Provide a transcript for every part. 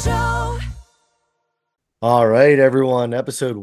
Show. All right, everyone. Episode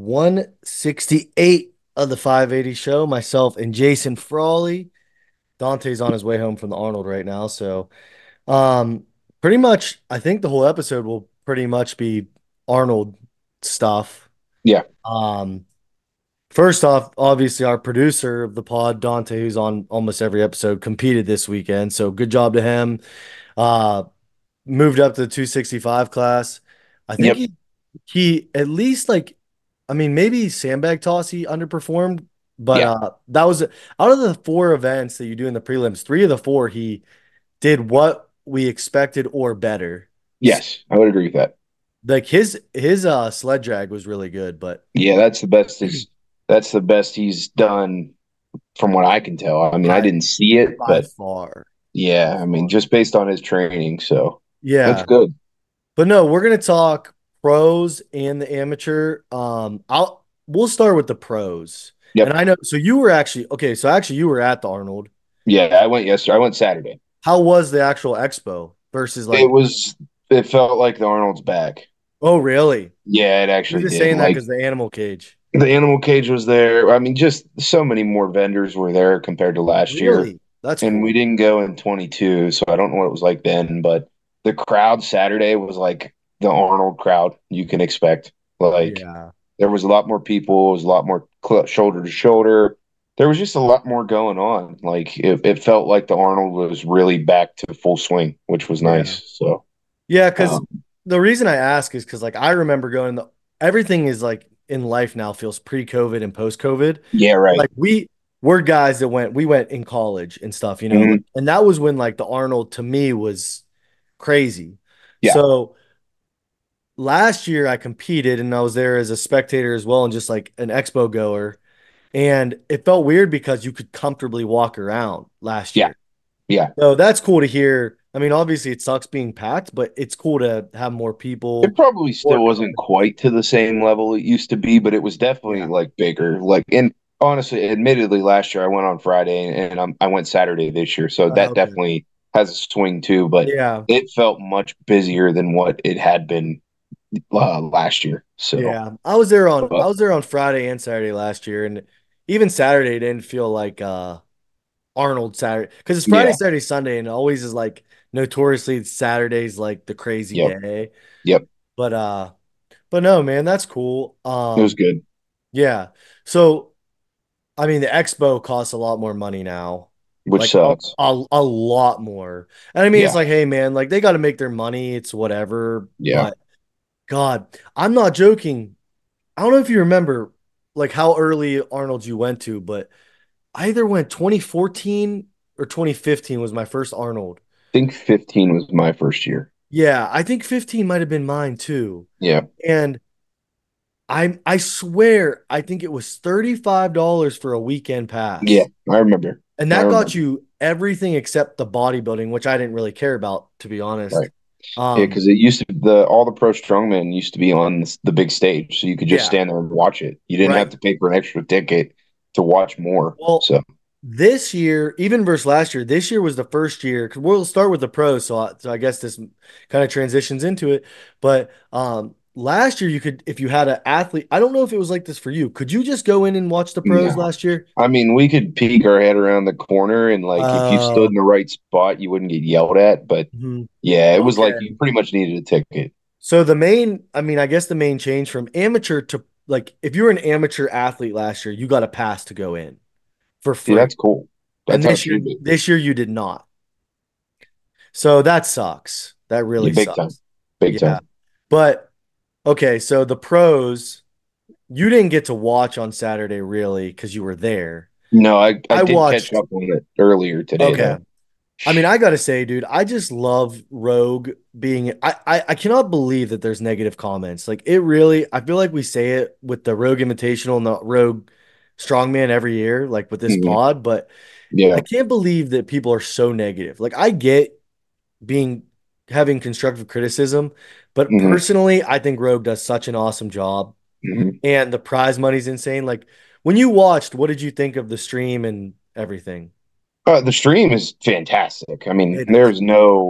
168 of the 580 Show. Myself and Jason Frawley. Dante's on his way home from the Arnold right now. So, um, pretty much, I think the whole episode will pretty much be Arnold stuff. Yeah. Um, First off, obviously, our producer of the pod, Dante, who's on almost every episode, competed this weekend. So, good job to him. Uh, Moved up to the 265 class. I think Yep. he at least like I mean maybe sandbag toss he underperformed, but Yeah. that was out of the four events that you do in the prelims, three of the four he did what we expected or better. Yes, I would agree with that. Like his sled drag was really good, but Yeah, that's the best he's done from what I can tell. I mean, I by didn't see it, by but far. yeah, By I mean, far. just based on his training, so that's Yeah. good. But no, we're gonna talk pros and the amateur. We'll start with the pros. And Yep. I know so you were actually okay, so actually you were at the Arnold. Yeah, I went yesterday. I went Saturday. How was the actual expo versus It like, was it felt like the Arnold's back. oh really? Yeah, it You're actually just did. saying that Like because the animal cage. the animal cage was there. I mean, just so many more vendors were there compared to last year. Really? That's And we cool. didn't go in 22, so I don't know what it was like then, but the crowd Saturday was like the Arnold crowd you can expect. Like Yeah. there was a lot more people, it was a lot more shoulder to shoulder. There was just a lot more going on. Like it felt like the Arnold was really back to full swing, which was Yeah. nice. So, Yeah, because um, the reason I ask is because like I remember going everything is like in life now feels pre-COVID and post-COVID. yeah, right. Like we're guys that we went in college and stuff, Mhm. and that was when like the Arnold to me was crazy. Yeah, So last year I competed and I was there as a spectator as well and just like an expo goer. And it felt weird because you could comfortably walk around last yeah, year. yeah. So that's cool to hear. I mean, obviously it sucks being packed, but it's cool to have more It people, probably more still wasn't content. quite to the same level it used to be, but it was definitely Yeah. like bigger. Like, and honestly, admittedly, last year I went on Friday and I went Saturday this year, so that Okay. definitely has a swing too. But Yeah. it felt much busier than what it had been last year. So, Yeah. I but was there on Friday and Saturday last year, and even Saturday didn't feel like Arnold Saturday because it's Friday, yeah, Saturday, Sunday, and it always is like notoriously Saturday's like the crazy yep, day. yep, But uh but no, man, that's cool. it was good, Yeah. So I mean the expo costs a lot more money now. which Like sucks. a lot more. And I mean it's Yeah, like, hey man, like they got to make their money, it's whatever. yeah. But God, I'm not joking. I don't know if you remember like how early Arnold you went to, but I either went 2014 or 2015 was my first Arnold. I think 15 was my first year. Yeah, I think 15 might have been mine too. Yeah, And I swear I think it was $35 for a weekend yeah, pass. I remember. And I that got remember. you everything except the bodybuilding, which I didn't really care about, to be honest. Right. Yeah, because it used to the all the pro strongmen used to be on the big stage, so you could just Yeah, stand there and watch it. You didn't have right. to pay for an extra ticket to watch more. Well, So this year, even versus last year, this year was the first year. Because we'll start with the pros, so I guess this kind of transitions into it. But last year you could, if you had an athlete, I don't know if it was like this for you. Could you just go in and watch the pros no, last year? I mean we could peek our head around the corner and like if you stood Uh, in the right spot, you wouldn't get yelled at. But mhm. yeah, it was like Okay. you pretty much needed a ticket. So the main, I mean, I guess the main change from amateur to like, if you were an amateur athlete last year, you got a pass to go in for See, free. that's cool. And That's how it should be. this year you did not. So that sucks. That Yeah, really big time, sucks. big Yeah. time. But okay, so the pros, you didn't get to watch on Saturday really because you were there. No, I I did catch watched, up on it earlier today okay. though. I mean, I gotta say, dude, I just love Rogue being. I cannot believe that there's negative comments. Like it really, I feel like we say it with the Rogue Invitational and the Rogue Strongman every year, like with this Mhm. pod, but I Yeah. can't believe that people are so negative. Like I get being having constructive criticism, but Hmm. personally, I think Rogue does such an awesome job, Hmm. and the prize money's insane. Like when you watched, what did you think of the stream and everything? The stream is fantastic. I mean, It is.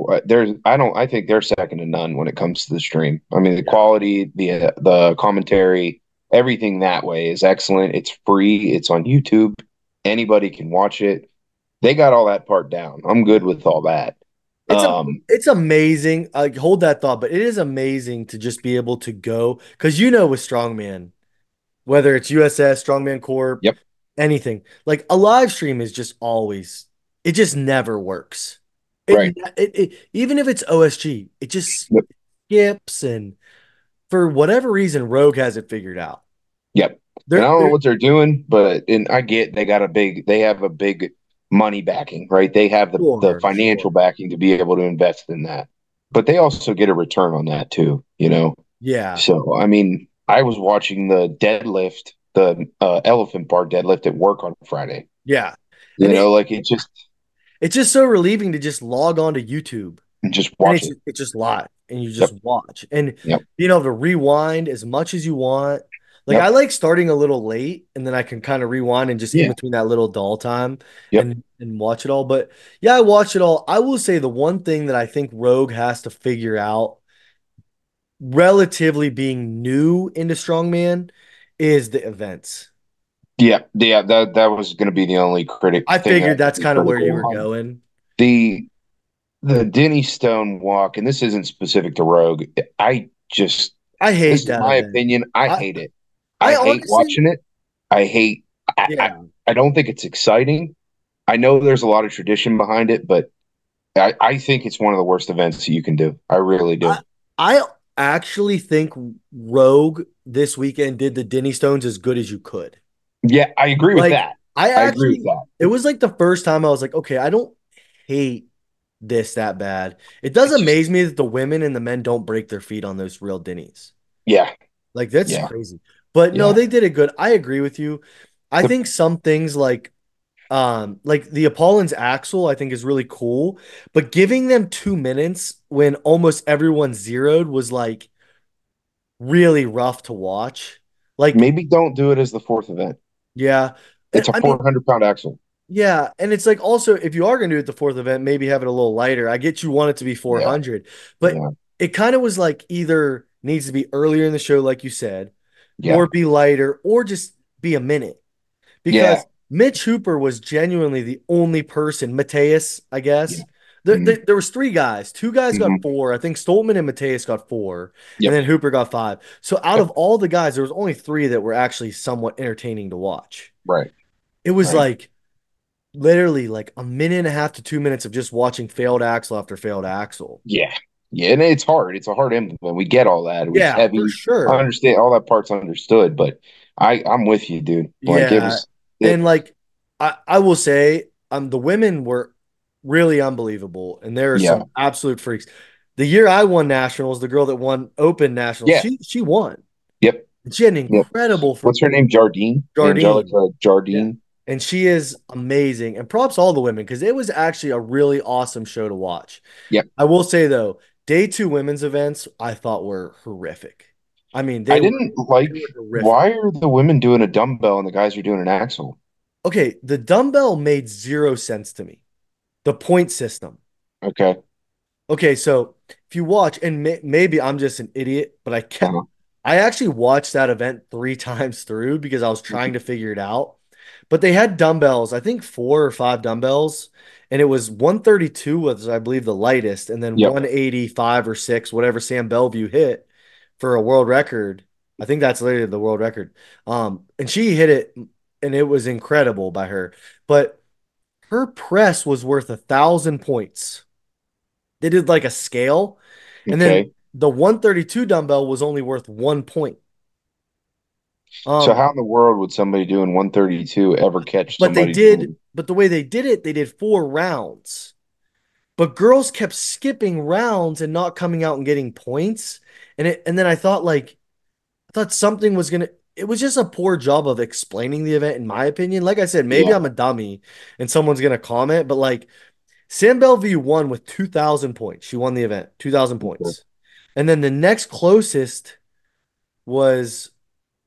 I think they're second to none when it comes to the stream. I mean, the Yeah. quality, the commentary, everything that way is excellent. It's free. It's on YouTube. Anybody can watch it. They got all that part down. I'm good with all that. It's a Um, it's amazing. Like hold that thought, but it is amazing to just be able to go because with strongman, whether it's USS, Strongman Corp, yep, anything, like a live stream is just always it just never works. right. It even if it's OSG, it just Yep, skips and for whatever reason, Rogue has it figured out. yep. And I don't know They're what they're doing, but and I get they have a big money backing, right? They have the sure, financial sure. backing to be able to invest in that. But they also get a return on that too, you know. Yeah, So, I mean, I was watching the elephant bar deadlift at work on Friday. yeah. You And know, like it it's just so relieving to just log on to YouTube just and watch it. it's just live and you just Yep, watch and yep, being able to rewind as much as you want. Like I yep, like starting a little late and then I can kind of rewind and just in yeah, between that little dull time yep, and watch it all. But yeah, I watch it all. I will say the one thing that I think Rogue has to figure out, relatively being new into strongman, is the events. yeah. That was going to be the only critic I thing I figured would that's be kind of where you critical were on. going. The the Denny Stone walk, and this isn't specific to Rogue. I This hate is that my event. opinion. I I hate it. I I hate honestly, watching it. I hate. yeah. I don't think it's exciting. I know there's a lot of tradition behind it, but I think it's one of the worst events that you can do. I really I do. I actually think Rogue this weekend did the Denny Stones as good as you could. Yeah, I agree with Like that. I I agree with actually that. it was like the first time I was like, okay, I don't hate this that bad. It does It's just amaze me that the women and the men don't break their feet on those real Denny's. yeah, Like that's yeah, crazy. But no, yeah. they did it good. I agree with you. I The, think some things like the Apollon's Axel I think is really cool, but giving them 2 minutes when almost everyone zeroed was like really rough to watch. Like, maybe don't do it as the fourth event. yeah. And It's a I mean, 400-pound axle. yeah, and it's like also if you are going to do it the fourth event, maybe have it a little lighter. I get you want it to be Yeah, 400, but yeah, it kind of was like either needs to be earlier in the show, like you said, yeah, or be lighter, or just be a minute. yeah, Because Mitch Hooper was genuinely the only person, Mateus, I yeah. guess. There, Mm-hmm. there, there was three guys. Two guys got Mm-hmm. four. I think Stoltman and Mateus got four, and Yep, then Hooper got five. So out yep. of all the guys, there was only three that were actually somewhat entertaining to watch. Right, It was right. like literally like a minute and a half to 2 minutes of just watching failed axle after failed axle. Yeah, yeah. And it's hard. It's a hard implement. We get all that. It's Yeah, for heavy. I sure. understand all that part's understood, but I'm with you, dude. Like it Yeah. was it. And like I will say, the women were really unbelievable. And there are Yeah, some absolute freaks. The year I won nationals, the girl that won open nationals, yeah. she won. Yep, And she had an yep. incredible What's her name? Jardine, Jardine. Angelica Yeah. Jardine. And she is amazing. And props all the women because it was actually a really awesome show to watch. Yep. I will say though, day two women's events I thought were horrific. I mean, I didn't they like. were horrific. Why are the women doing a dumbbell and the guys are doing an axle? Okay, the dumbbell made zero sense to me. The point system. Okay. Okay, so if you watch, and maybe I'm just an idiot, but Uh-huh. I actually watched that event three times through because I was trying to figure it out. But they had dumbbells, I think four or five dumbbells, and it was 132 was, I believe, the lightest, and then Yep. 185 or six, whatever Sam Bellevue hit for a world record. I think that's literally the world record. And she hit it, and it was incredible by her. But her press was worth 1,000 points. They did like a scale, and then Okay. the 132 dumbbell was only worth 1 point. So Um, how in the world would somebody doing 132 ever catch but they somebody did, doing? but the way they did it, they did 4 rounds. But girls kept skipping rounds and not coming out and getting points. And then I thought something was gonna. It was just a poor job of explaining the event, in my opinion. Like I said, maybe Yeah. I'm a dummy and someone's gonna comment, but like Sam Bellevue won with 2,000 points. She won the event, 2,000 Okay. points. And then the next closest was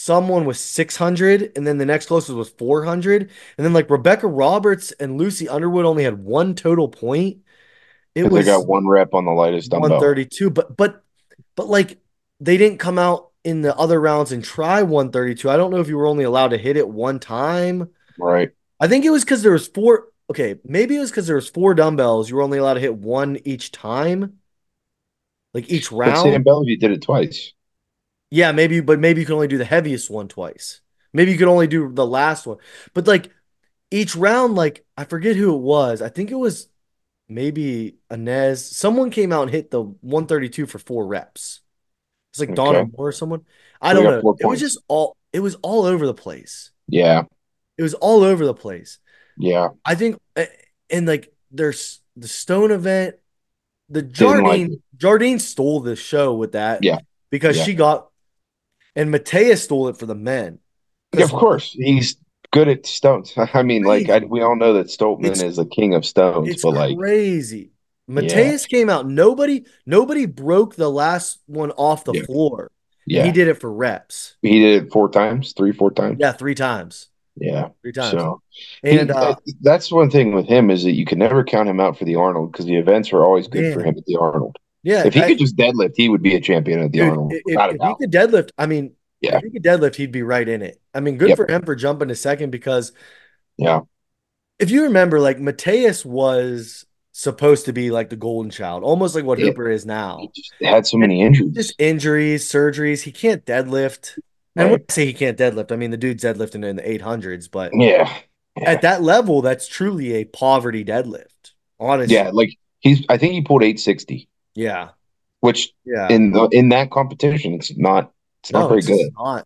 someone was 600, and then the next closest was 400. And then like Rebecca Roberts and Lucy Underwood only had one total point. It Because they got was one rep on the lightest dumbbell. 132, but like they didn't come out in the other rounds and try 132. I don't know if you were only allowed to hit it one time. Right. I think it was because there was four. Okay, maybe it was because there was four dumbbells. You were only allowed to hit one each time, like each But round. Sam Bellevue did it twice. Yeah, maybe, but maybe you can only do the heaviest one twice. Maybe you could only do the last one. But like each round, like I forget who it was. I think it was maybe Inez. Someone came out and hit the 132 for 4 reps. It's like Donna Okay. Moore or someone. I So they don't got know. 4 points. It was all over the place. Yeah. It was all over the place. Yeah. I think, and like there's the Stone event, the Didn't like it. Jardine stole the show with that Yeah. because Yeah. she got, and Matea stole it for the men Yeah, of because course. He's good at stones. I mean, like crazy. we all know that Stoltman It's is the king of stones, it's but like, crazy. yeah, Mateus came out. Nobody broke the last one off the yeah, floor, and he yeah. did it for reps. He did it 4 times, 4 times. Yeah, three times, Yeah. three times. So And that's one thing with him is that you can never count him out for the Arnold because the events are always good for man, him at the Arnold. yeah, If he could just deadlift, he would be a champion at the dude, Arnold without a if he doubt. could deadlift, I mean, if Yeah. he could deadlift, he'd be right in it. I mean, good Yep. for him for jumping to second because Yeah. if you remember, like Mateus was supposed to be like the golden child, almost like what Yeah. Hooper is He now. just had so And many just injuries. injuries, surgeries, he can't deadlift. And when Right. I say he can't deadlift, I mean the dude's deadlifting in the 800s, but Yeah. at Yeah. that level, that's truly a poverty deadlift. Yeah. Honestly. Like I think he pulled 860, Yeah. which Yeah. in that competition, it's not No, very it's good. not.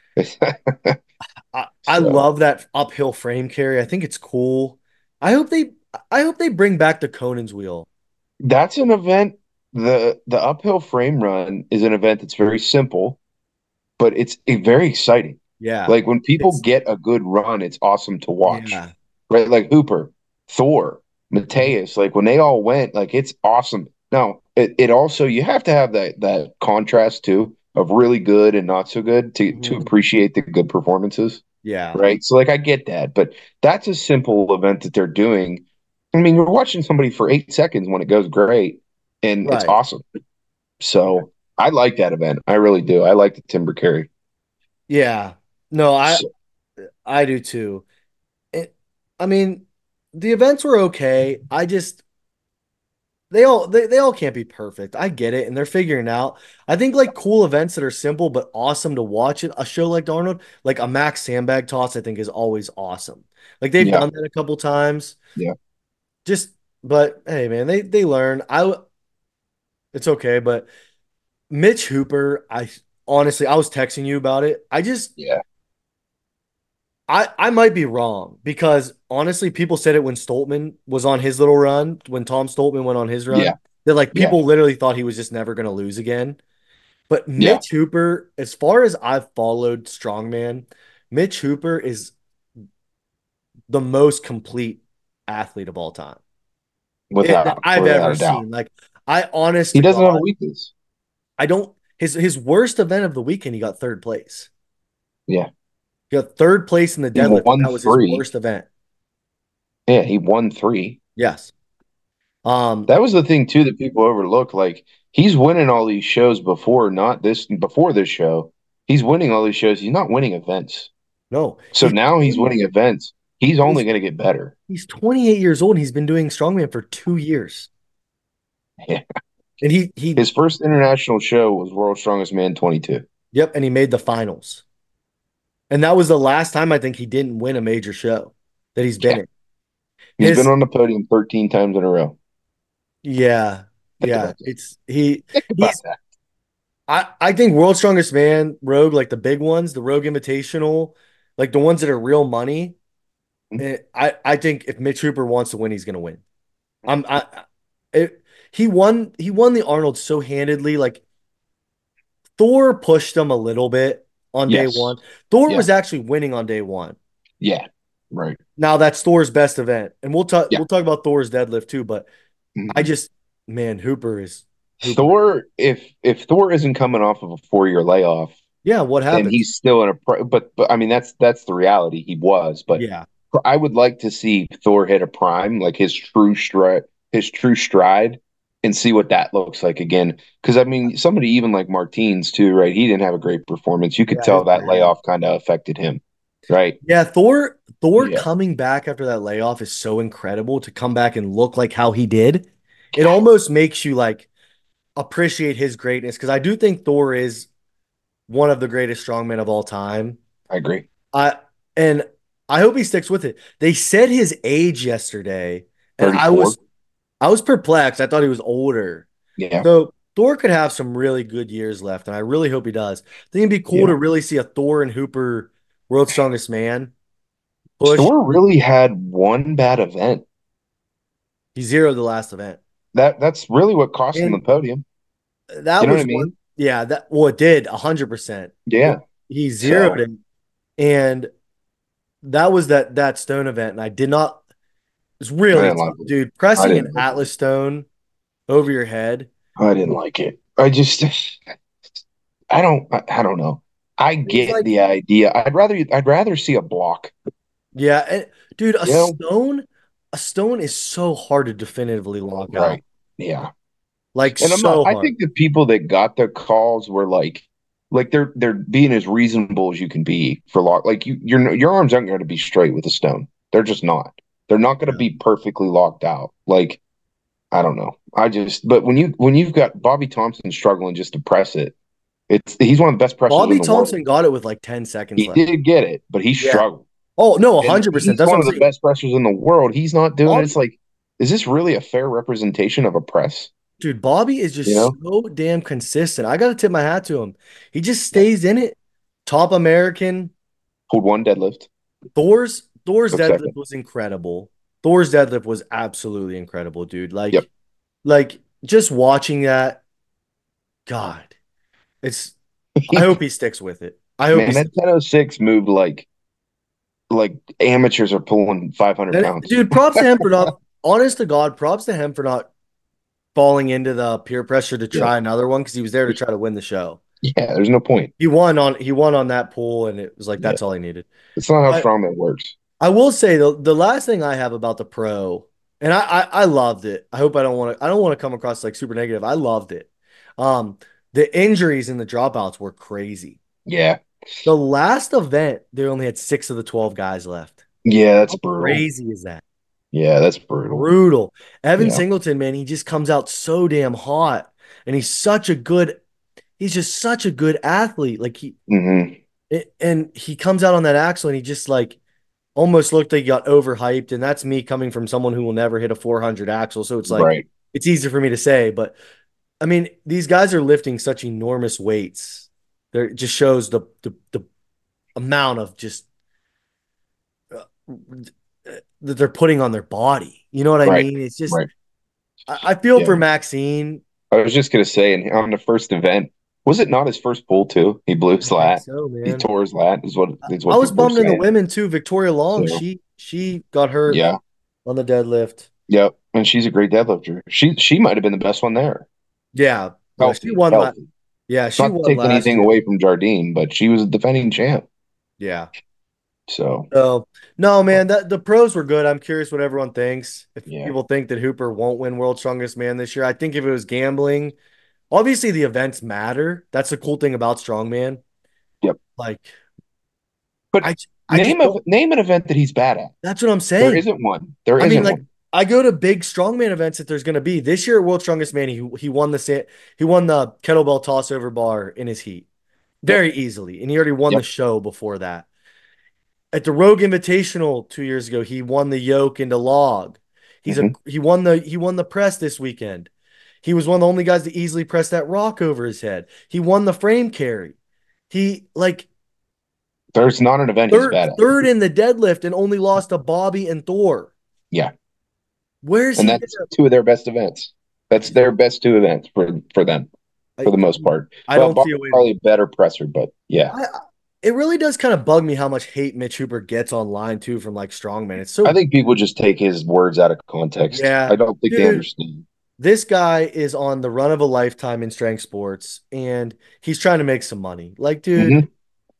I So love that uphill frame carry. I think it's cool. I hope they I hope they bring back the Conan's wheel. that's an event. The uphill frame run is an event that's very simple, but it's very exciting. Yeah. Like when people It's get a good run, it's awesome to watch. yeah. Right? Like Hooper, Thor, Mhm. Mateus, like when they all went, like it's awesome. Now, it also you have to have that contrast too of really good and not so good to Mhm. appreciate the good performances. Yeah. Right? So like I get that, but that's a simple event that they're doing. I mean, you're watching somebody for 8 seconds when it goes great, and it's Right. awesome. So I like that event. I really do. I like the timber carry. Yeah. No, So, I do too. It, I mean, the events were okay. I just they all can't be perfect. I get it, and they're figuring it out. I think like cool events that are simple but awesome to watch it. A show like Darnold, like a max sandbag toss, I think is always awesome. Like they've yeah, done that a couple times. yeah, Just, but hey, man, they learn. It's okay. But Mitch Hooper, I honestly, I was texting you about it. yeah, I might be wrong because honestly, people said it when Stoltman was on his little run, when Tom Stoltman went on his run, yeah, that like yeah, people literally thought he was just never going to lose again. But yeah. Mitch Hooper, as far as I've followed Strongman, Mitch Hooper is the most complete athlete of all time that I've Without ever a doubt. seen. Like, I honest He to doesn't have a God, weakness. I don't. His worst event of the weekend, he got third place. Yeah. He got third place in the He deadlift, and won that was his three. worst event. Yeah, he won three. Yes. Um. That was the thing too that people overlook. Like he's winning all these shows before this show. He's winning all these shows. He's not winning events. No, So now he's winning events. He's only he's going to get better. he's 28 years old and he's been doing strongman for 2 years. Yeah. And he His first international show was World's Strongest Man 22. yep, and he made the finals. And that was the last time I think he didn't win a major show that he's been Yeah. in. He's been His on the podium 13 times in a row. yeah, Think yeah. about that. It's Think about he's that. I think World's Strongest Man, Rogue, like the big ones, the Rogue Invitational, like the ones that are real money. I think if Mitch Hooper wants to win, he's gonna win. It, he won the Arnold so handedly. Like Thor pushed him a little bit on day Yes. one. Thor Yeah. was actually winning on day one. Yeah. Right. Now that's Thor's best event, and Yeah. we'll talk about Thor's deadlift too. But I Mhm. just man, Hooper is Hooper. Thor, if Thor isn't coming off of a 4 year layoff, Yeah, what and happens? he's still in but I mean that's the reality. He was, but Yeah, I would like to see Thor hit a prime, like his true stride, and see what that looks like again. Because I mean, somebody even like Martins too, right? He didn't have a great performance. You could yeah, his tell that bad. layoff kind of affected him, right? Yeah, Thor Yeah, coming back after that layoff is so incredible to come back and look like how he did. It almost makes you like appreciate his greatness because I do think Thor is one of the greatest strongmen of all time. I agree. I and I hope he sticks with it. They said his age yesterday, and 34. I was perplexed. I thought he was older. Yeah, So Thor could have some really good years left, and I really hope he does. I think it'd be cool yeah. to really see a Thor and Hooper World's Strongest Man push. Thor really had one bad event. He zeroed the last event. That's really what cost him the And podium. You that know what I was one, mean? yeah, that well, it did 100%. Yeah. He zeroed So it. And that was that stone event. And I did not, it's I really didn't like tough, it. dude. I Pressing an didn't like it. Atlas stone over your head. I didn't like it. I don't know. I It was get like, the idea. I'd rather see a block. yeah, and, dude, You know? a stone is so hard to definitively lock out. Right. Yeah. Like And I'm not so I hard. think the people that got the calls were like they're being as reasonable as you can be for lock. Like your arms aren't going to be straight with a stone. They're just not. They're not going to Yeah. be perfectly locked out. Like I don't know. But when you've got Bobby Thompson struggling just to press it, he's one of the best pressers in Bobby the world. Thompson got it with like 10 seconds He left. did get it, but he Yeah. struggled. Oh, no, And 100%. he's That's what one I'm of the saying. best pressers in the world. He's not doing it. It's Bobby, like, is this really a fair representation of a press? dude, Bobby is You just know, so damn consistent. I got to tip my hat to him. He just yeah. stays in it. Top American. Pulled one deadlift, Thor's took deadlift second. was incredible. Thor's deadlift was absolutely incredible, dude. Yep. Like just watching that, God, it's I hope he sticks with it. I hope he Man, that sticks. 10:06 moved like amateurs are pulling 500 And pounds. dude, props to him for not honest to God, props to him for not falling into the peer pressure to Yeah. try another one because he was there to try to win the show. Yeah, there's no point. He won on that pool and it was like Yeah. that's all he needed. It's not how But strongman works. I will say the last thing I have about the pro, and I loved it. I hope I don't want to come across like super negative. I loved it. Um, the injuries and the dropouts were crazy. Yeah. The last event, they only had 6 of the 12 guys left. Yeah, that's How brutal. crazy is that? Yeah, that's brutal. Brutal. Evan Yeah. Singleton, man, he just comes out so damn hot, and he's just such a good athlete. Hmm. And he comes out on that axle, and he just like almost looked like he got overhyped. And that's me coming from someone who will never hit a 400 axle. So it's like, Right. it's easy for me to say. But I mean, these guys are lifting such enormous weights. There it just shows the amount of just uh, that they're putting on their body. You know what I Right. mean? It's just, Right. I feel Yeah. for Maxine. I was just gonna say, and on the first event, was it not his first pull too? He blew I his think lat. so, He man. tore his lat, is I what was people are bummed in the saying. women too. Victoria Long, So she got hurt yeah, on the deadlift. yep. And she's a great deadlifter. She might have been the best one there. Yeah, well, she Healthy, won. healthy. Yeah, she Not to won take last anything year. away from Jardine, but she was a defending champ. Yeah. So So no, man, that the pros were good. I'm curious what everyone thinks. If yeah, people think that Hooper won't win World's Strongest Man this year, I think if it was gambling, obviously the events matter. That's the cool thing about strongman. yep. Like But I I just don't. name an event that he's bad at. That's what I'm There saying. isn't one. There I mean, isn't like one. I go to big strongman events that there's going to be this year at World's Strongest Man. He won the kettlebell toss over bar in his heat Yep. very easily, and he already won the Yep. show before that. At the Rogue Invitational 2 years ago, he won the yoke into log. Hmm. He won the press this weekend. He was one of the only guys to easily press that rock over his head. He won the frame carry. He like There's not an event he's bad at. third in the deadlift and only lost to Bobby and Thor. Yeah. Where's And he that's gonna? two of their best events. That's their best two events for them I, for the most part. I Well, don't see Bob's a way. probably a better presser, but yeah. I, it really does kind of bug me how much hate Mitch Hooper gets online too from like strongman. It's I so think people just take his words out of context. yeah, I don't think they dude. understand. this guy is on the run of a lifetime in strength sports, and he's trying to make some money. Like, dude, Hmm.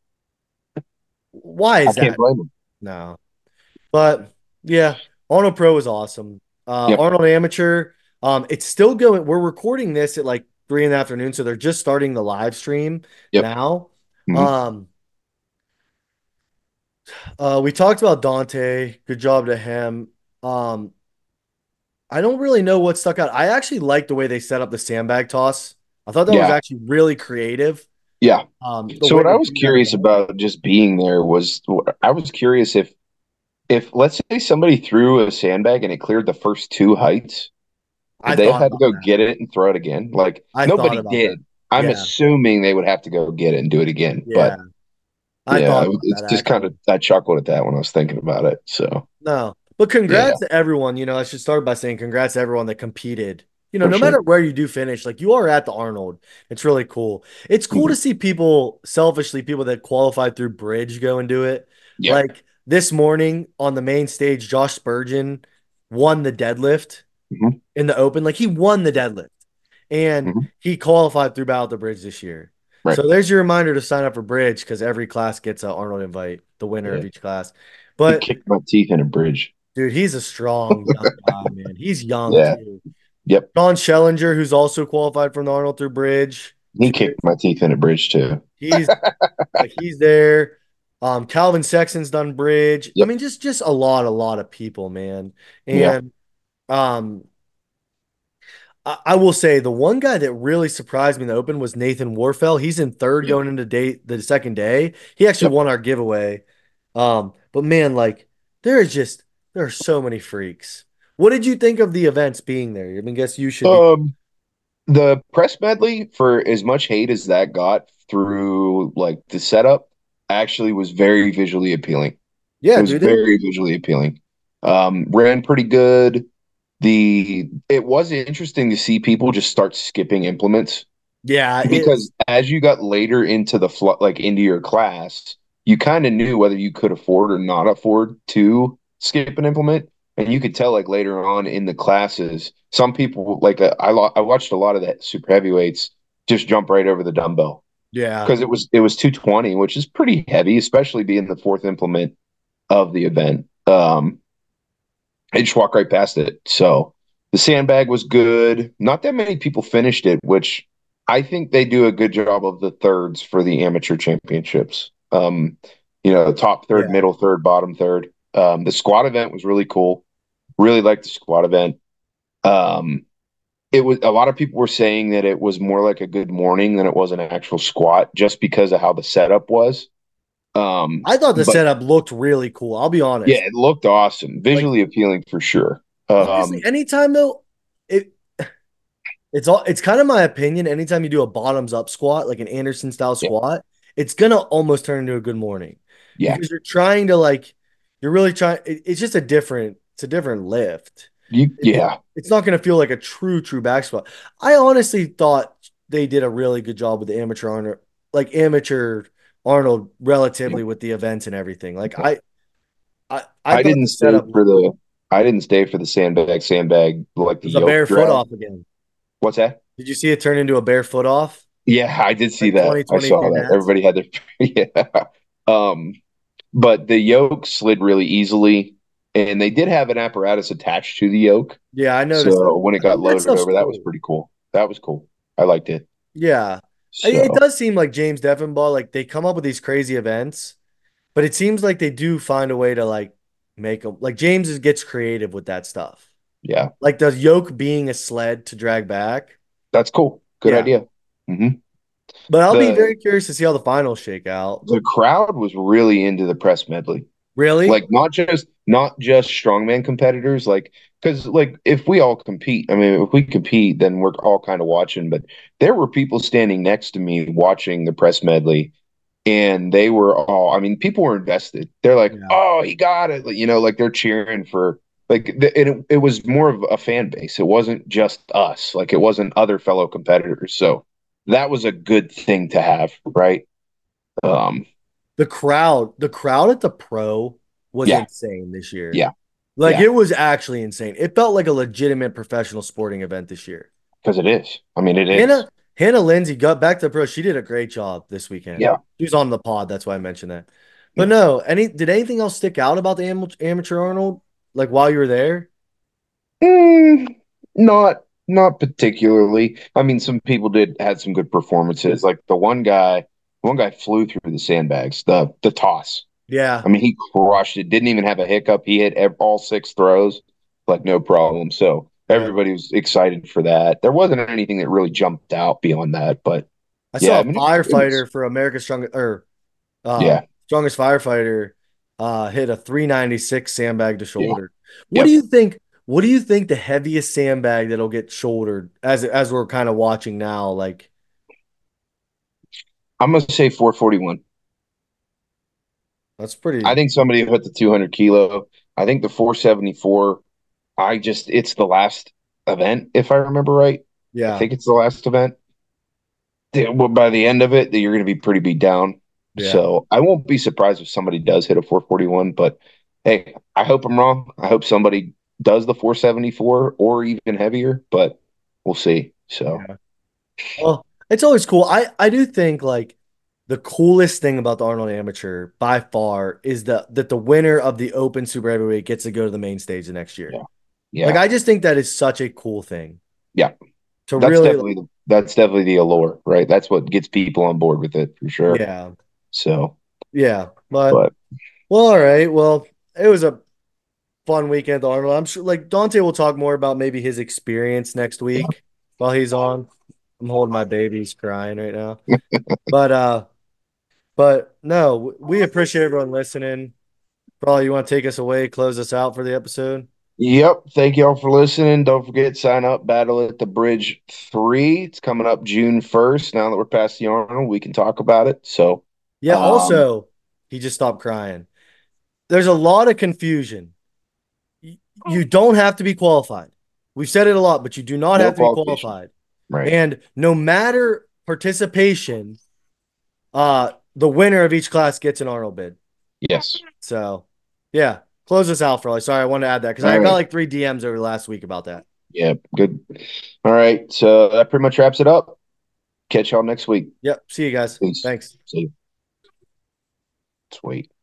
why I is can't that? blame him. No. But yeah, Arnold Pro is awesome. Yep. Arnold Amateur, it's still going. We're recording this at like 3 in the afternoon, so they're just starting the live stream Yep. now. Hmm. Um, we talked about Dante. Good job to him. Um, I don't really know what stuck out. I actually like the way they set up the sandbag toss. I thought that was Yeah. actually really creative. Yeah. The So way what I they was do that curious event. about just being there was I was curious if let's say somebody threw a sandbag and it cleared the first two heights, I would they have thought had to about go that. get it and throw it again? Like I thought nobody about that. did. I'm Yeah, assuming they would have to go get it and do it again. yeah. But I yeah, thought about it's that just kind actually. of I chuckled at that when I was thinking about it. So No, but yeah, congrats to everyone. I should start by saying congrats to everyone that competed. for No sure. matter where you do finish, like you are at the Arnold. It's really cool. It's cool to Hmm. see people, selfishly, people that qualified through Bridge go and do it. Yeah. Like this morning on the main stage, Josh Spurgeon won the deadlift Hmm. in the open. Like he won the deadlift and Hmm. he qualified through Battle of the Bridge this year. Right. So there's your reminder to sign up for Bridge because every class gets an Arnold invite, the winner Yeah. of each class. He But kicked my teeth in a bridge. dude, he's a strong young guy, man. He's young Yeah. too. Yep. Sean Schellinger, who's also qualified from the Arnold through Bridge. He kicked my teeth in a bridge too. He's he's there. Calvin Sexton's done Bridge. I Yep. mean, just a lot of people, man. Yeah. And um, I will say the one guy that really surprised me in the open was Nathan Warfel. He's in third Yep. going into the second day. He actually Yep. won our giveaway. But man, like there is just there are so many freaks. What did you think of the events being there? I mean, guess you should be. Um, the press medley, for as much hate as that got through like the setup, actually was very visually appealing. It Yeah, was dude. It, very visually appealing. Ran pretty good. It was interesting to see people just start skipping implements yeah, because as you got later into like into your class, you kind of knew whether you could afford or not afford to skip an implement, and you could tell like later on in the classes, some people like I watched a lot of the super heavyweights just jump right over the dumbbell yeah, because it was 220, which is pretty heavy, especially being the fourth implement of the event. I just walked right past it. So the sandbag was good. Not that many people finished it, which I think they do a good job of the thirds for the amateur championships. Top third, yeah. middle third, bottom third. The squat event was really cool. Really liked the squat event. Um, it was a lot of people were saying that it was more like a good morning than it was an actual squat, just because of how the setup was. I thought the But setup looked really cool. I'll be yeah, honest. it looked awesome, Like visually appealing for sure. honestly, anytime though, it it's kind of my opinion. Anytime you do a bottoms up squat, like an Anderson style Yeah, squat, it's gonna almost turn into a good morning yeah. because you're trying to like you're really trying. It's just it's a different lift. Yeah, It's not gonna feel like a true back squat. I honestly thought they did a really good job with the amateur Arnold yeah, relatively with the events and everything. Like yeah. I I thought didn't the stay setup for looked the I didn't stay for the sandbag like it the was a yoke bare foot drag. off again. What's that? Did you see it turn into a bare foot off? Yeah, I did see Like that. I saw 2022 that. Nats? Everybody had their yeah. Um, but the yoke slid really easily, and they did have an apparatus attached to the yoke. Yeah, I noticed that. So when it I got think that loaded stuff's over, that was cool. pretty cool. That was cool. I liked it. Yeah. It So does seem like James Deffinbaugh, like they come up with these crazy events, but it seems like they do find a way to like make them like gets creative with that stuff. yeah, Like the yoke being a sled to drag back. that's cool. Good Yeah. idea. Hmm. But I'll be The very curious to see how the finals shake out. the crowd was really into the press medley. Really? Like not just strongman competitors, like because like if we all compete, I mean if we compete then we're all kind of watching, but there were people standing next to me watching the press medley, and they were all, I mean people were invested. They're like, Yeah. oh, he got it, like, like they're cheering for like it was more of a fan base. It wasn't just us, like it wasn't other fellow competitors, so that was a good thing to have, right? um The crowd at the pro was yeah, insane this year. yeah. Like Yeah, it was actually insane. It felt like a legitimate professional sporting event this year. because it is. I mean, it is. Hannah Lindsay got back to pro. She did a great job this weekend. Yeah. She was on the pod. That's why I mentioned that. But Yeah. no, did anything else stick out about the amateur Arnold? Like while you were there? Mm, not particularly. I mean, some people did had some good performances. Like one guy flew through the sandbags, the toss. Yeah. I mean, he crushed it. Didn't even have a hiccup. He hit all six throws, like no problem. So Yeah. everybody was excited for that. There wasn't anything that really jumped out beyond that, but I yeah, saw I a mean, it was firefighter for America's yeah, Strongest Firefighter hit a 396 sandbag to yeah, shoulder. What do yep. you think? What do you think the heaviest sandbag that'll get shouldered as we're kind of watching now? Like I'm gonna say 441. that's I pretty. think somebody hit the 200 kilo. I think the 474. It's the last event, if I remember right. I Yeah. think it's the last event. Well, by the end of it, that you're going to be pretty beat down. Yeah. So I won't be surprised if somebody does hit a 441. But hey, I hope I'm wrong. I hope somebody does the 474 or even heavier, but we'll see. So Yeah. Well, it's always cool. I do think like the coolest thing about the Arnold Amateur by far is that the winner of the Open Super Heavyweight gets to go to the main stage the next year. yeah, Like yeah, I just think that is such a cool thing yeah. to really That's definitely the allure, right? That's what gets people on board with it for sure. yeah. So, Yeah. But but well, all right. Well, it was a fun weekend at the Arnold. I'm sure like Dante will talk more about maybe his experience next yeah, week while he's on. I'm holding my baby, he's crying right now. But no, we appreciate everyone listening. Probably you want to take us away, close us out for the episode? yep. Thank you all for listening. Don't forget, sign up Battle at the Bridge 3. It's coming up June 1st. Now that we're past the Arnold, we can talk about it. So, Yeah, um, also, he just stopped crying. There's a lot of confusion. You don't have to be qualified. We've said it a lot, but you do not no have to be qualification. qualified. Right. And no matter participation, the winner of each class gets an Arnold bid. Yes. So, yeah, close us out, Frawley. Sorry, I wanted to add that because I All got right. like 3 DMs over last week about that. Yeah. Good. All right. So that pretty much wraps it up. Catch y'all next week. Yep. See you guys. Peace. Thanks. See you. Sweet.